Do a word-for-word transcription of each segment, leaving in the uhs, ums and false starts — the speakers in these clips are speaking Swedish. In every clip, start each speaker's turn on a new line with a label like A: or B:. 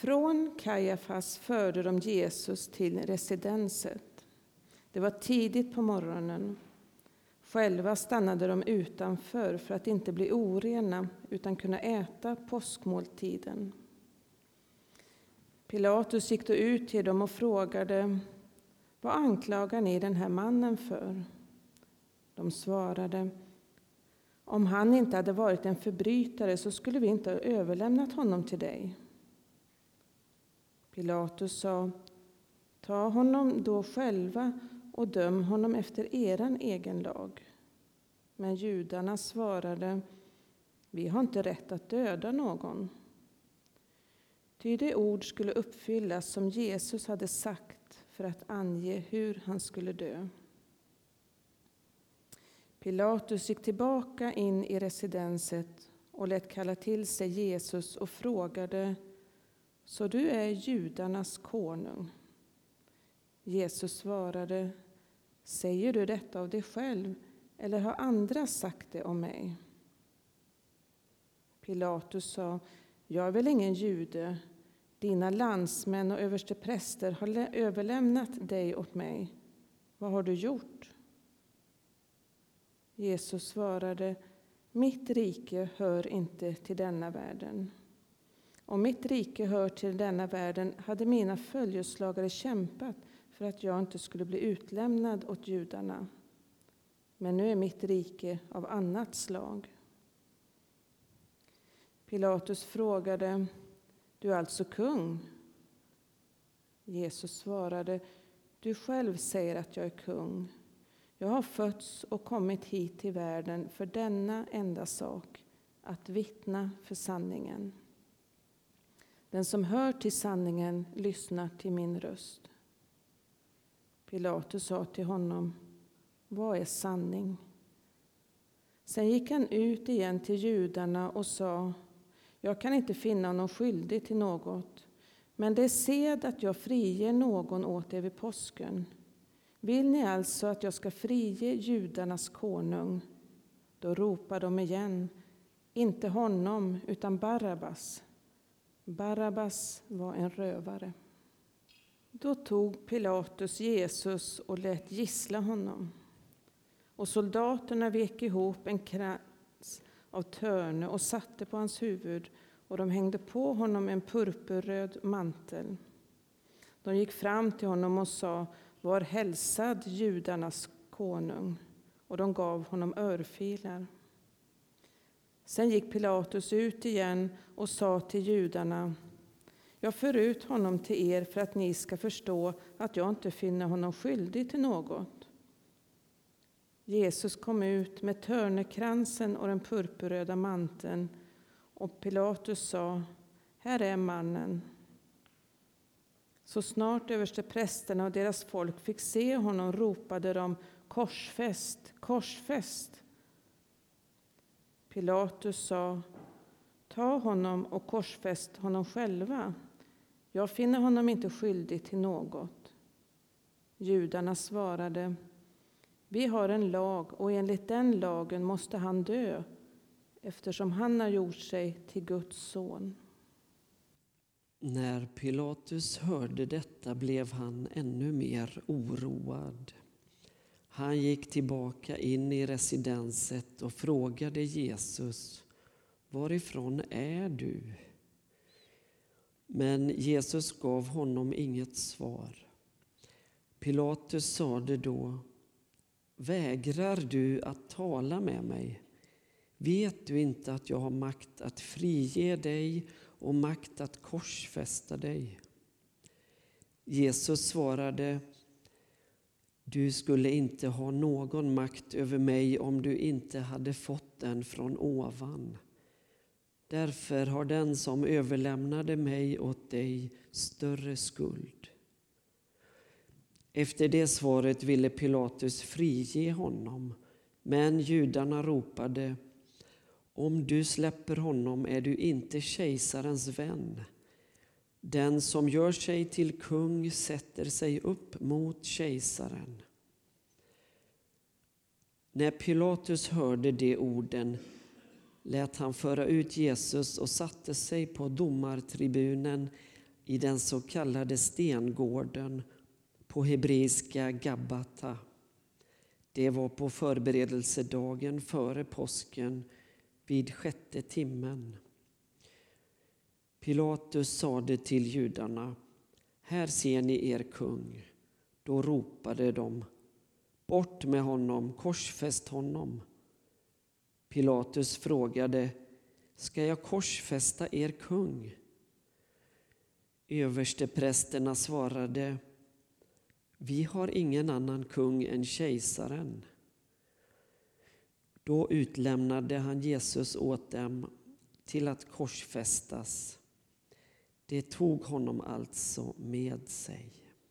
A: Från Kajafas förde de Jesus till residenset. Det var tidigt på morgonen. Själva stannade de utanför för att inte bli orena utan kunna äta påskmåltiden. Pilatus gick då ut till dem och frågade: vad anklagar ni den här mannen för? De svarade: om han inte hade varit en förbrytare så skulle vi inte ha överlämnat honom till dig. Pilatus sa: ta honom då själva och döm honom efter eran egen lag. Men judarna svarade: vi har inte rätt att döda någon. Ty det ord skulle uppfyllas som Jesus hade sagt för att ange hur han skulle dö. Pilatus gick tillbaka in i residenset och lät kalla till sig Jesus och frågade: så du är judarnas konung? Jesus svarade: säger du detta av dig själv eller har andra sagt det om mig? Pilatus sa: jag är väl ingen jude. Dina landsmän och överstepräster har överlämnat dig åt mig. Vad har du gjort? Jesus svarade: mitt rike hör inte till denna världen. Om mitt rike hör till denna världen hade mina följeslagare kämpat för att jag inte skulle bli utlämnad åt judarna. Men nu är mitt rike av annat slag. Pilatus frågade: du är alltså kung? Jesus svarade: du själv säger att jag är kung. Jag har fötts och kommit hit till världen för denna enda sak, att vittna för sanningen. Den som hör till sanningen lyssnar till min röst. Pilatus sa till honom: vad är sanning? Sen gick han ut igen till judarna och sa: jag kan inte finna någon skyldig till något, men det är sed att jag friger någon åt er vid påsken. Vill ni alltså att jag ska frige judarnas konung? Då ropar de igen: inte honom utan Barabbas. Barabbas var en rövare. Då tog Pilatus Jesus och lät gissla honom. Och soldaterna vek ihop en krans av törne och satte på hans huvud, och de hängde på honom en purpurröd mantel. De gick fram till honom och sa: var hälsad judarnas konung, och de gav honom örfilar. Sen gick Pilatus ut igen och sa till judarna: jag för ut honom till er för att ni ska förstå att jag inte finner honom skyldig till något. Jesus kom ut med törnekransen och den purpurröda manteln, och Pilatus sa: här är mannen. Så snart översteprästerna och deras folk fick se honom ropade de: korsfäst, korsfäst. Pilatus sa: ta honom och korsfäst honom själva. Jag finner honom inte skyldig till något. Judarna svarade: vi har en lag, och enligt den lagen måste han dö, eftersom han har gjort sig till Guds son.
B: När Pilatus hörde detta blev han ännu mer oroad. Han gick tillbaka in i residenset och frågade Jesus: varifrån är du? Men Jesus gav honom inget svar. Pilatus sade då: vägrar du att tala med mig? Vet du inte att jag har makt att frige dig och makt att korsfästa dig? Jesus svarade: du skulle inte ha någon makt över mig om du inte hade fått den från ovan. Därför har den som överlämnade mig åt dig större skuld. Efter det svaret ville Pilatus frige honom, men judarna ropade: om du släpper honom är du inte kejsarens vän. Den som gör sig till kung sätter sig upp mot kejsaren. När Pilatus hörde de orden lät han föra ut Jesus och satte sig på domartribunen i den så kallade stengården, på hebreiska Gabbata. Det var på förberedelsedagen före påsken vid sjätte timmen. Pilatus sade till judarna: här ser ni er kung. Då ropade de: bort med honom, korsfäst honom. Pilatus frågade: ska jag korsfästa er kung? Översteprästerna svarade: vi har ingen annan kung än kejsaren. Då utlämnade han Jesus åt dem till att korsfästas. Det tog honom alltså med sig.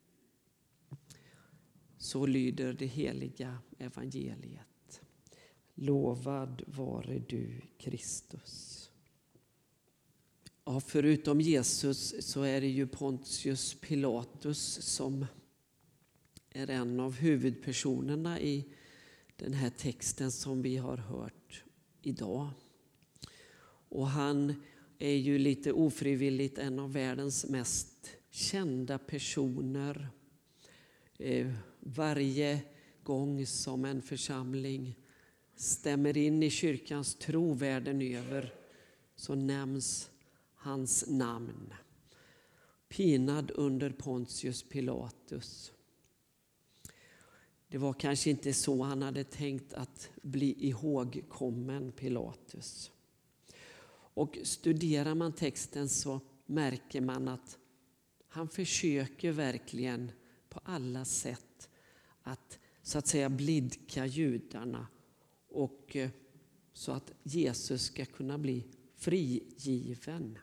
B: Så lyder det heliga evangeliet. Lovad vare du, Kristus. Ja, förutom Jesus så är det ju Pontius Pilatus som är en av huvudpersonerna i den här texten som vi har hört idag. Och han är ju lite ofrivilligt en av världens mest kända personer. Eh, varje gång som en församling stämmer in i kyrkans tro världen över så nämns hans namn. Pinad under Pontius Pilatus. Det var kanske inte så han hade tänkt att bli ihågkommen, Pilatus. Och studerar man texten så märker man att han försöker verkligen på alla sätt att så att säga blidka judarna och så att Jesus ska kunna bli frigiven.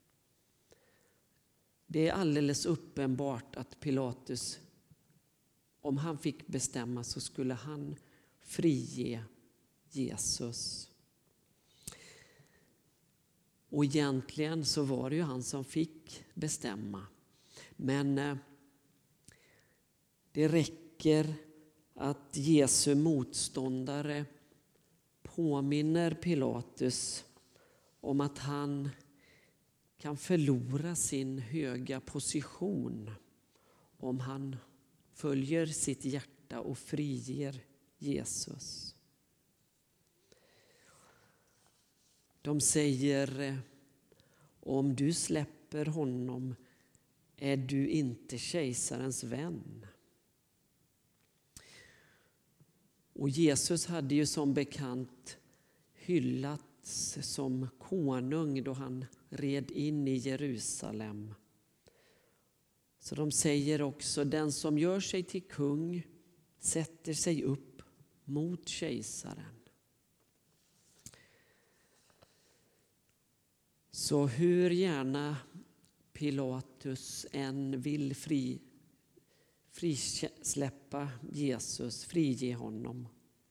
B: Det är alldeles uppenbart att Pilatus, om han fick bestämma, så skulle han frige Jesus. Och egentligen så var det ju han som fick bestämma. Men eh, det räcker att Jesu motståndare påminner Pilatus om att han kan förlora sin höga position om han följer sitt hjärta och friger Jesus. De säger: om du släpper honom är du inte kejsarens vän. Och Jesus hade ju som bekant hyllats som konung då han red in i Jerusalem. Så de säger också: den som gör sig till kung sätter sig upp mot kejsaren. Så hur gärna Pilatus än vill fri, frisläppa Jesus, frige honom,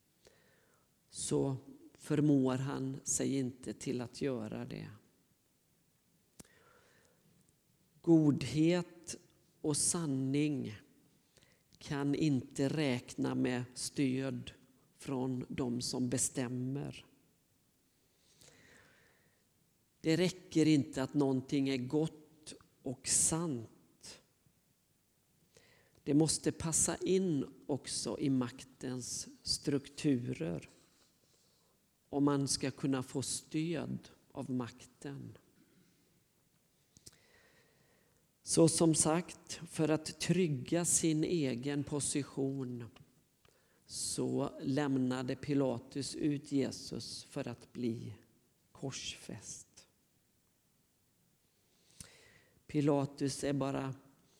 B: så förmår han sig inte till att göra det. Godhet och sanning kan inte räkna med stöd från de som bestämmer. Det räcker inte att någonting är gott och sant. Det måste passa in också i maktens strukturer om man ska kunna få stöd av makten. Så som sagt, för att trygga sin egen position så lämnade Pilatus ut Jesus för att bli korsfäst. Pilatus är bara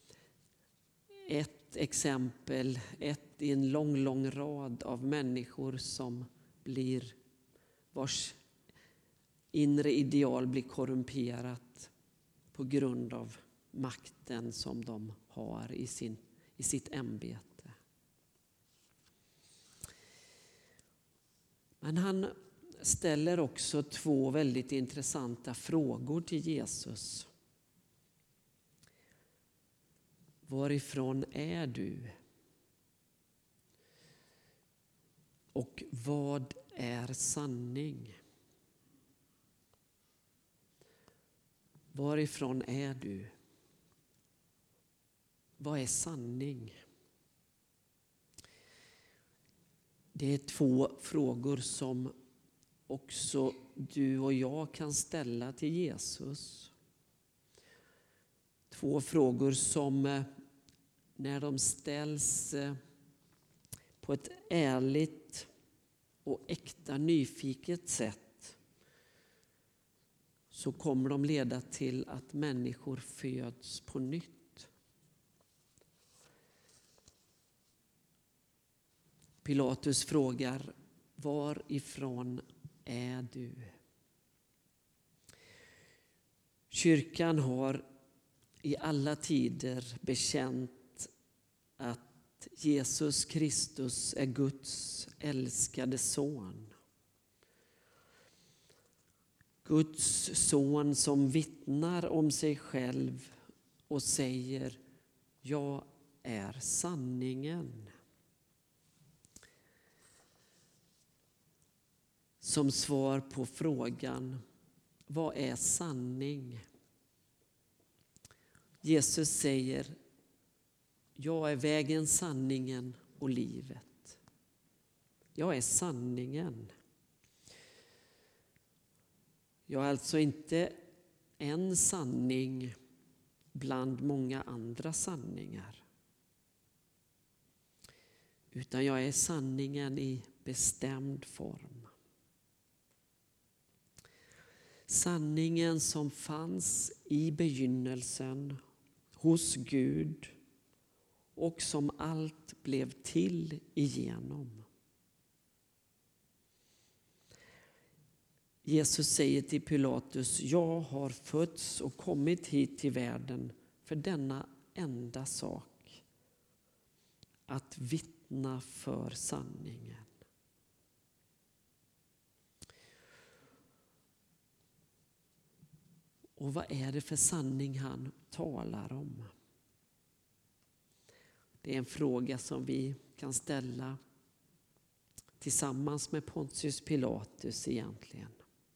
B: ett exempel, ett i en lång, lång rad av människor som blir, vars inre ideal blir korrumperat på grund av makten som de har i, sin, i sitt ämbete. Men han ställer också två väldigt intressanta frågor till Jesus. Varifrån är du? Och vad är sanning? Varifrån är du? vad är sanning? Det är två frågor som också du och jag kan ställa till Jesus. Två frågor som när de ställs på ett ärligt och äkta nyfiket sätt så kommer de leda till att människor föds på nytt. Pilatus frågar: varifrån är du? Kyrkan har i alla tider bekänt att Jesus Kristus är Guds älskade son. Guds son som vittnar om sig själv och säger: jag är sanningen. Som svar på frågan: vad är sanning? Jesus säger: jag är vägen, sanningen och livet. Jag är sanningen. Jag är alltså inte en sanning bland många andra sanningar. Utan jag är sanningen i bestämd form. Sanningen som fanns i begynnelsen hos Gud och som allt blev till igenom. Jesus säger till Pilatus: jag har fötts och kommit hit till världen för denna enda sak, att vittna för sanningen. Och vad är det för sanning han talar om? Det är en fråga som vi kan ställa tillsammans med Pontius Pilatus egentligen.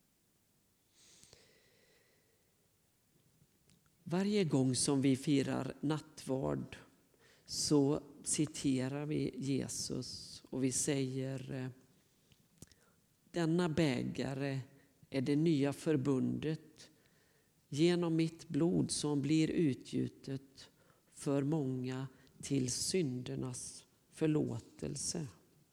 B: Varje gång som vi firar nattvard så citerar vi Jesus och vi säger: denna bägare är det nya förbundet genom mitt blod som blir utgjutet för många till syndernas förlåtelse.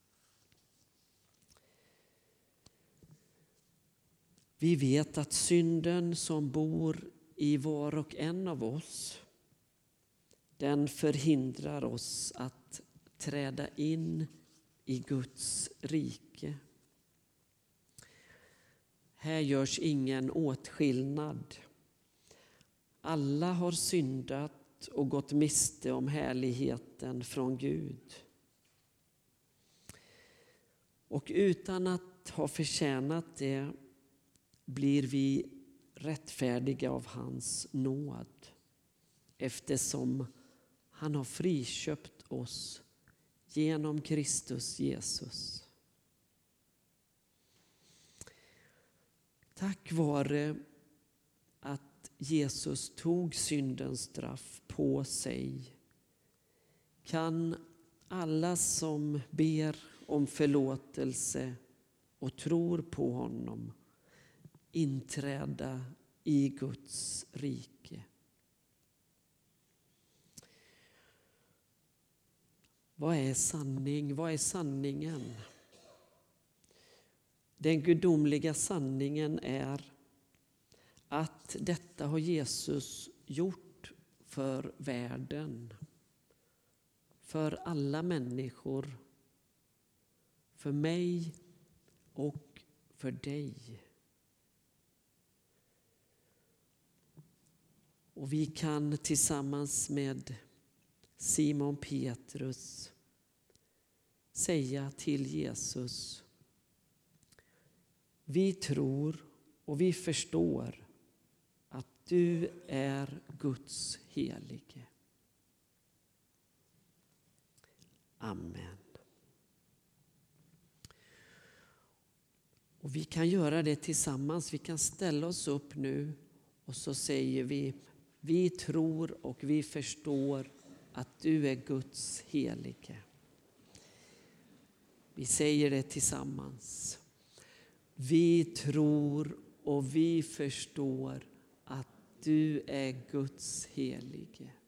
B: Vi vet att synden som bor i var och en av oss, den förhindrar oss att träda in i Guds rike. Här görs ingen åtskillnad. Alla har syndat och gått miste om härligheten från Gud. Och utan att ha förtjänat det blir vi rättfärdiga av hans nåd, eftersom han har friköpt oss genom Kristus Jesus. Tack vare att Jesus tog syndens straff på sig kan alla som ber om förlåtelse och tror på honom inträda i Guds rike. Vad är sanning? Vad är sanningen? Den gudomliga sanningen är att detta har Jesus gjort för världen, för alla människor, för mig och för dig. Och vi kan tillsammans med Simon Petrus säga till Jesus: vi tror och vi förstår att du är Guds helige. Amen. Och vi kan göra det tillsammans. Vi kan ställa oss upp nu och så säger vi: vi tror och vi förstår att du är Guds helige. Vi säger det tillsammans. Vi tror och vi förstår att du är Guds helige.